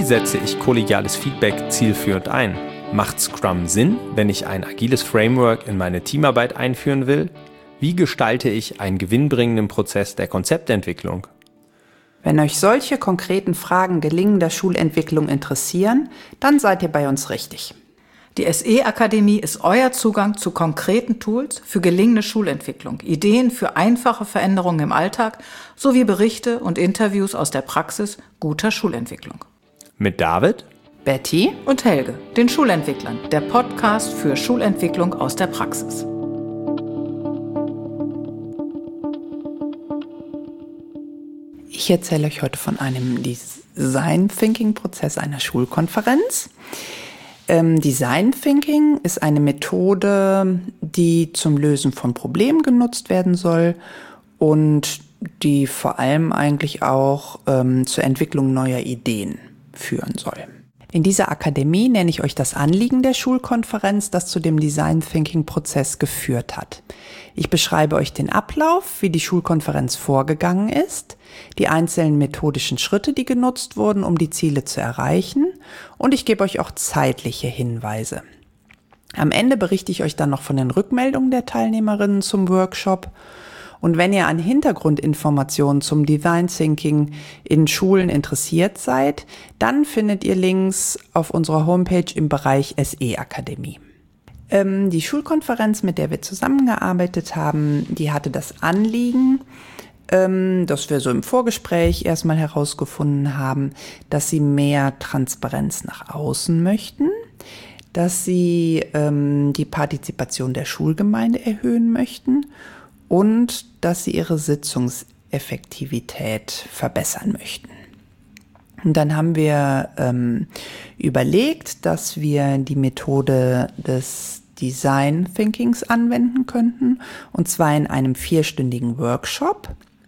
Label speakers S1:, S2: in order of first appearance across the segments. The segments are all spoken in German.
S1: setze ich kollegiales Feedback zielführend ein? Macht Scrum Sinn, wenn ich ein agiles Framework in meine Teamarbeit einführen will? Wie gestalte ich einen gewinnbringenden Prozess der Konzeptentwicklung?
S2: Wenn euch solche konkreten Fragen gelingender Schulentwicklung interessieren, dann seid ihr bei uns richtig.
S3: Die SE-Akademie ist euer Zugang zu konkreten Tools für gelingende Schulentwicklung, Ideen für einfache Veränderungen im Alltag sowie Berichte und Interviews aus der Praxis guter Schulentwicklung.
S1: Mit David,
S3: Betty und Helge, den Schulentwicklern, der Podcast für Schulentwicklung aus der Praxis.
S2: Ich erzähle euch heute von einem Design Thinking Prozess einer Schulkonferenz. Design Thinking ist eine Methode, die zum Lösen von Problemen genutzt werden soll und die vor allem eigentlich auch zur Entwicklung neuer Ideen führen soll. In dieser Akademie nenne ich euch das Anliegen der Schulkonferenz, das zu dem Design Thinking Prozess geführt hat. Ich beschreibe euch den Ablauf, wie die Schulkonferenz vorgegangen ist, die einzelnen methodischen Schritte, die genutzt wurden, um die Ziele zu erreichen, und ich gebe euch auch zeitliche Hinweise. Am Ende berichte ich euch dann noch von den Rückmeldungen der Teilnehmerinnen zum Workshop. Und wenn ihr an Hintergrundinformationen zum Design Thinking in Schulen interessiert seid, dann findet ihr Links auf unserer Homepage im Bereich SE-Akademie. Die Schulkonferenz, mit der wir zusammengearbeitet haben, die hatte das Anliegen, dass wir so im Vorgespräch erstmal herausgefunden haben, dass sie mehr Transparenz nach außen möchten, dass sie die Partizipation der Schulgemeinde erhöhen möchten und dass sie ihre Sitzungseffektivität verbessern möchten. Und dann haben wir überlegt, dass wir die Methode des Design Thinkings anwenden könnten, und zwar in einem 4-stündigen Workshop.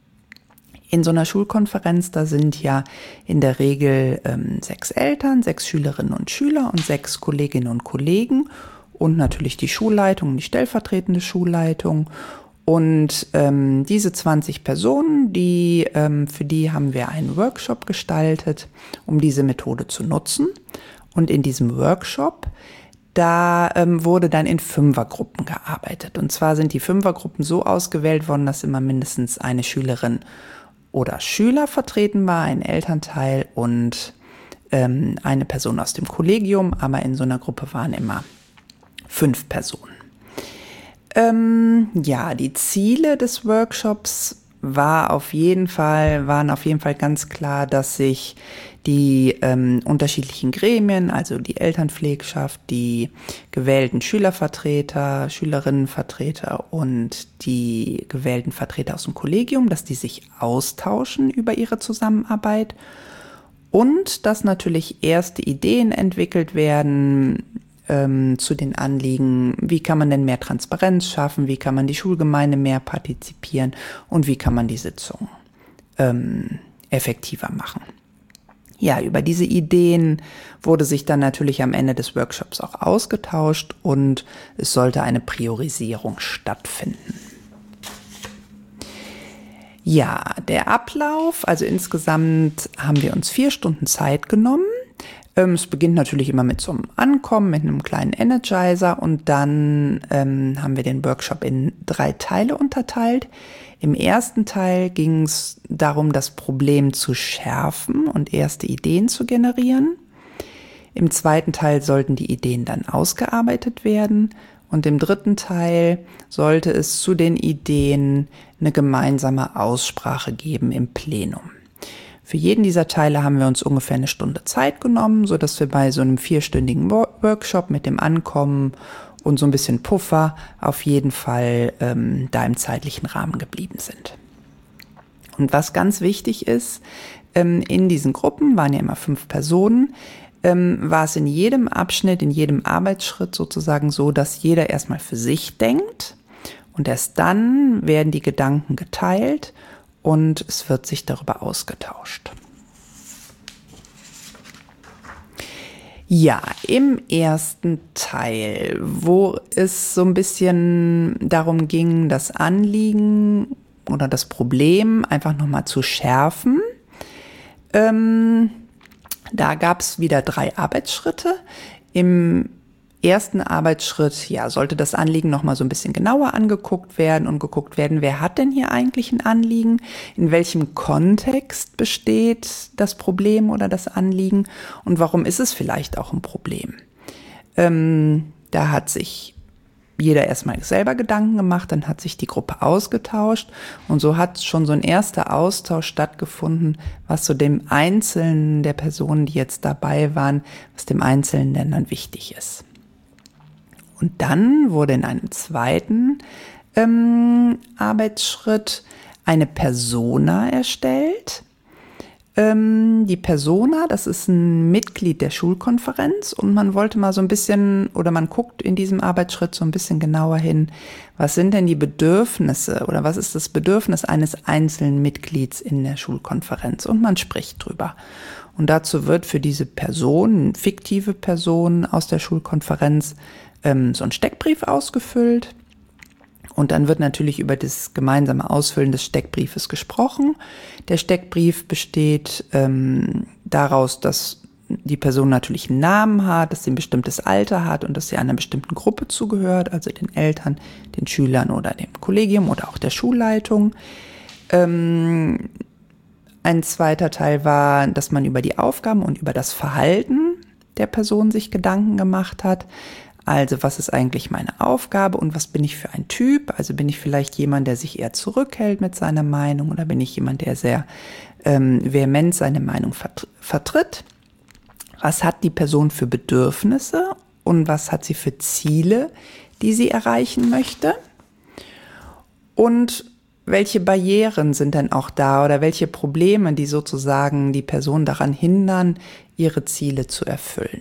S2: In so einer Schulkonferenz, da sind ja in der Regel 6 Eltern, 6 Schülerinnen und Schüler und 6 Kolleginnen und Kollegen und natürlich die Schulleitung, die stellvertretende Schulleitung. Und diese 20 Personen, für die haben wir einen Workshop gestaltet, um diese Methode zu nutzen. Und in diesem Workshop, da wurde dann in 5er-Gruppen gearbeitet. Und zwar sind die 5er-Gruppen so ausgewählt worden, dass immer mindestens eine Schülerin oder Schüler vertreten war, ein Elternteil und eine Person aus dem Kollegium. Aber in so einer Gruppe waren immer 5 Personen. Die Ziele des Workshops waren auf jeden Fall ganz klar, dass sich die unterschiedlichen Gremien, also die Elternpflegschaft, die gewählten Schülervertreter, Schülerinnenvertreter und die gewählten Vertreter aus dem Kollegium, dass die sich austauschen über ihre Zusammenarbeit und dass natürlich erste Ideen entwickelt werden zu den Anliegen, wie kann man denn mehr Transparenz schaffen, wie kann man die Schulgemeinde mehr partizipieren und wie kann man die Sitzung effektiver machen. Ja, über diese Ideen wurde sich dann natürlich am Ende des Workshops auch ausgetauscht und es sollte eine Priorisierung stattfinden. Ja, der Ablauf, also insgesamt haben wir uns 4 Stunden Zeit genommen. Es beginnt natürlich immer mit so einem Ankommen, mit einem kleinen Energizer, und dann haben wir den Workshop in 3 Teile unterteilt. Im ersten Teil ging es darum, das Problem zu schärfen und erste Ideen zu generieren. Im zweiten Teil sollten die Ideen dann ausgearbeitet werden und im dritten Teil sollte es zu den Ideen eine gemeinsame Aussprache geben im Plenum. Für jeden dieser Teile haben wir uns ungefähr 1 Stunde Zeit genommen, sodass wir bei so einem 4-stündigen Workshop mit dem Ankommen und so ein bisschen Puffer auf jeden Fall da im zeitlichen Rahmen geblieben sind. Und was ganz wichtig ist, in diesen Gruppen waren ja immer 5 Personen, war es in jedem Abschnitt, in jedem Arbeitsschritt sozusagen so, dass jeder erstmal für sich denkt und erst dann werden die Gedanken geteilt und es wird sich darüber ausgetauscht. Ja, im ersten Teil, wo es so ein bisschen darum ging, das Anliegen oder das Problem einfach nochmal zu schärfen, Da gab es wieder 3 Arbeitsschritte. Im ersten Arbeitsschritt, sollte das Anliegen nochmal so ein bisschen genauer angeguckt werden und geguckt werden, wer hat denn hier eigentlich ein Anliegen? In welchem Kontext besteht das Problem oder das Anliegen? Und warum ist es vielleicht auch ein Problem? Da hat sich jeder erstmal selber Gedanken gemacht, dann hat sich die Gruppe ausgetauscht und so hat schon so ein erster Austausch stattgefunden, was so dem Einzelnen der Personen, die jetzt dabei waren, was dem Einzelnen denn dann wichtig ist. Und dann wurde in einem zweiten Arbeitsschritt eine Persona erstellt. Die Persona, das ist ein Mitglied der Schulkonferenz und man wollte mal so ein bisschen, oder man guckt in diesem Arbeitsschritt so ein bisschen genauer hin, was sind denn die Bedürfnisse oder was ist das Bedürfnis eines einzelnen Mitglieds in der Schulkonferenz und man spricht drüber. Und dazu wird für diese Person, fiktive Person aus der Schulkonferenz, so ein Steckbrief ausgefüllt. Und dann wird natürlich über das gemeinsame Ausfüllen des Steckbriefes gesprochen. Der Steckbrief besteht daraus, dass die Person natürlich einen Namen hat, dass sie ein bestimmtes Alter hat und dass sie einer bestimmten Gruppe zugehört, also den Eltern, den Schülern oder dem Kollegium oder auch der Schulleitung. Ein zweiter Teil war, dass man über die Aufgaben und über das Verhalten der Person sich Gedanken gemacht hat. Also was ist eigentlich meine Aufgabe und was bin ich für ein Typ? Also bin ich vielleicht jemand, der sich eher zurückhält mit seiner Meinung oder bin ich jemand, der sehr vehement seine Meinung vertritt? Was hat die Person für Bedürfnisse und was hat sie für Ziele, die sie erreichen möchte? Und welche Barrieren sind denn auch da oder welche Probleme, die sozusagen die Person daran hindern, ihre Ziele zu erfüllen?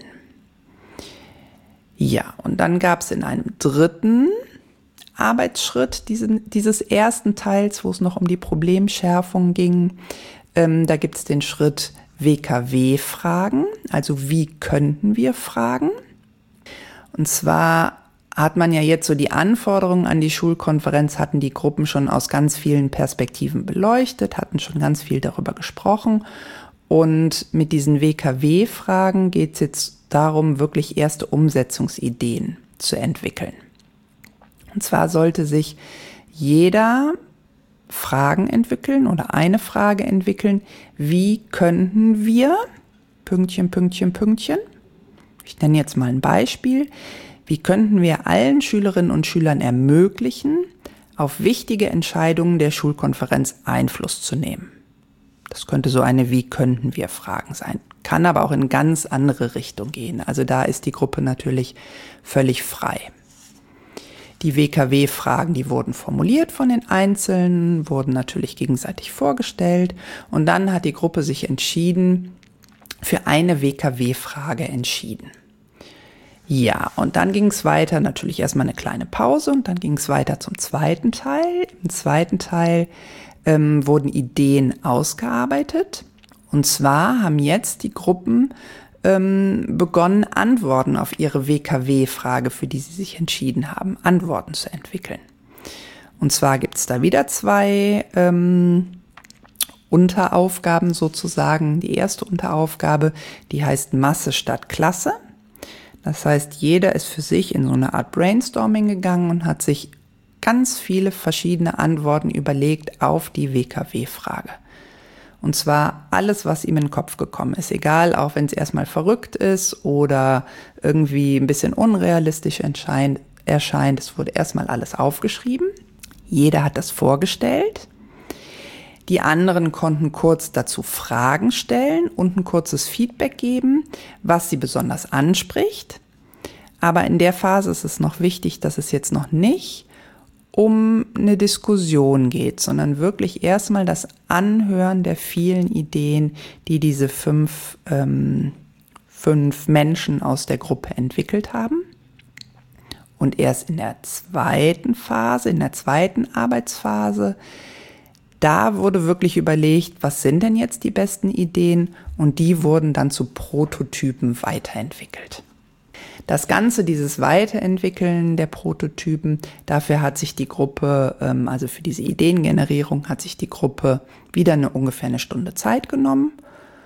S2: Ja, und dann gab es in einem dritten Arbeitsschritt dieses ersten Teils, wo es noch um die Problemschärfung ging, da gibt es den Schritt WKW-Fragen, also wie könnten wir fragen? Und zwar hat man ja jetzt so die Anforderungen an die Schulkonferenz, hatten die Gruppen schon aus ganz vielen Perspektiven beleuchtet, hatten schon ganz viel darüber gesprochen. Und mit diesen WKW-Fragen geht es jetzt darum, wirklich erste Umsetzungsideen zu entwickeln. Und zwar sollte sich jeder Fragen entwickeln oder eine Frage entwickeln, wie könnten wir, Pünktchen, Pünktchen, Pünktchen, ich nenne jetzt mal ein Beispiel, wie könnten wir allen Schülerinnen und Schülern ermöglichen, auf wichtige Entscheidungen der Schulkonferenz Einfluss zu nehmen. Das könnte so eine Wie könnten wir Fragen sein. Kann aber auch in ganz andere Richtung gehen. Also da ist die Gruppe natürlich völlig frei. Die WKW-Fragen, die wurden formuliert von den Einzelnen, wurden natürlich gegenseitig vorgestellt und dann hat die Gruppe sich für eine WKW-Frage entschieden. Ja, und dann ging es weiter, natürlich erstmal eine kleine Pause und dann ging es weiter zum zweiten Teil. Im zweiten Teil wurden Ideen ausgearbeitet. Und zwar haben jetzt die Gruppen begonnen, Antworten auf ihre WKW-Frage, für die sie sich entschieden haben, Antworten zu entwickeln. Und zwar gibt es da wieder 2 Unteraufgaben sozusagen. Die erste Unteraufgabe, die heißt Masse statt Klasse. Das heißt, jeder ist für sich in so eine Art Brainstorming gegangen und hat sich ganz viele verschiedene Antworten überlegt auf die WKW-Frage. Und zwar alles, was ihm in den Kopf gekommen ist, egal, auch wenn es erstmal verrückt ist oder irgendwie ein bisschen unrealistisch erscheint. Es wurde erstmal alles aufgeschrieben. Jeder hat das vorgestellt. Die anderen konnten kurz dazu Fragen stellen und ein kurzes Feedback geben, was sie besonders anspricht. Aber in der Phase ist es noch wichtig, dass es jetzt noch nicht um eine Diskussion geht, sondern wirklich erstmal das Anhören der vielen Ideen, die diese 5 Menschen aus der Gruppe entwickelt haben. Und erst in der zweiten Phase, in der zweiten Arbeitsphase, da wurde wirklich überlegt, was sind denn jetzt die besten Ideen? Und die wurden dann zu Prototypen weiterentwickelt. Das Ganze, dieses Weiterentwickeln der Prototypen, dafür hat sich die Gruppe, also für diese Ideengenerierung, hat sich die Gruppe wieder ungefähr eine Stunde Zeit genommen.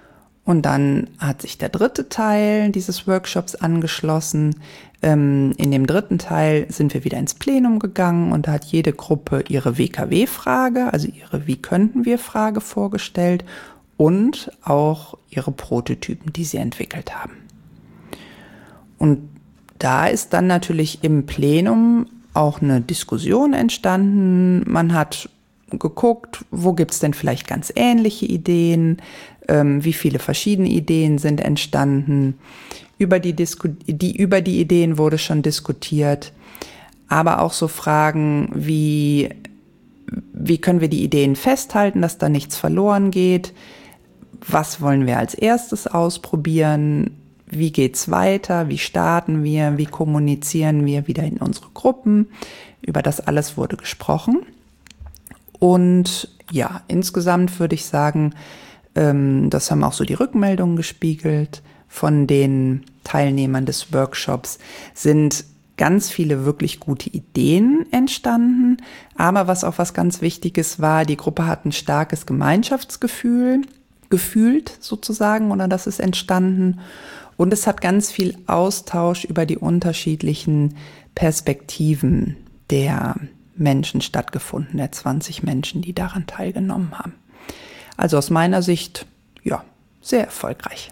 S2: Und dann hat sich der dritte Teil dieses Workshops angeschlossen. In dem dritten Teil sind wir wieder ins Plenum gegangen und da hat jede Gruppe ihre WKW-Frage, also ihre Wie könnten wir Frage vorgestellt und auch ihre Prototypen, die sie entwickelt haben. Und da ist dann natürlich im Plenum auch eine Diskussion entstanden. Man hat geguckt, wo gibt's denn vielleicht ganz ähnliche Ideen, wie viele verschiedene Ideen sind entstanden. Über die Ideen wurde schon diskutiert, aber auch so Fragen wie können wir die Ideen festhalten, dass da nichts verloren geht? Was wollen wir als erstes ausprobieren? Wie geht's weiter? Wie starten wir? Wie kommunizieren wir wieder in unsere Gruppen? Über das alles wurde gesprochen. Und ja, insgesamt würde ich sagen, das haben auch so die Rückmeldungen gespiegelt von den Teilnehmern des Workshops, sind ganz viele wirklich gute Ideen entstanden. Aber was auch was ganz Wichtiges war, die Gruppe hat ein starkes Gemeinschaftsgefühl gefühlt sozusagen, oder das ist entstanden. Und es hat ganz viel Austausch über die unterschiedlichen Perspektiven der Menschen stattgefunden, der 20 Menschen, die daran teilgenommen haben. Also aus meiner Sicht, ja, sehr erfolgreich.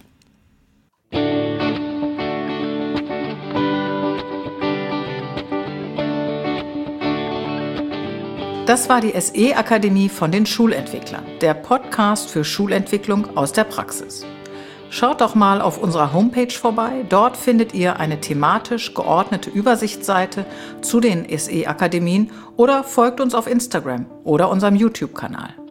S3: Das war die SE-Akademie von den Schulentwicklern, der Podcast für Schulentwicklung aus der Praxis. Schaut doch mal auf unserer Homepage vorbei. Dort findet ihr eine thematisch geordnete Übersichtsseite zu den SE-Akademien oder folgt uns auf Instagram oder unserem YouTube-Kanal.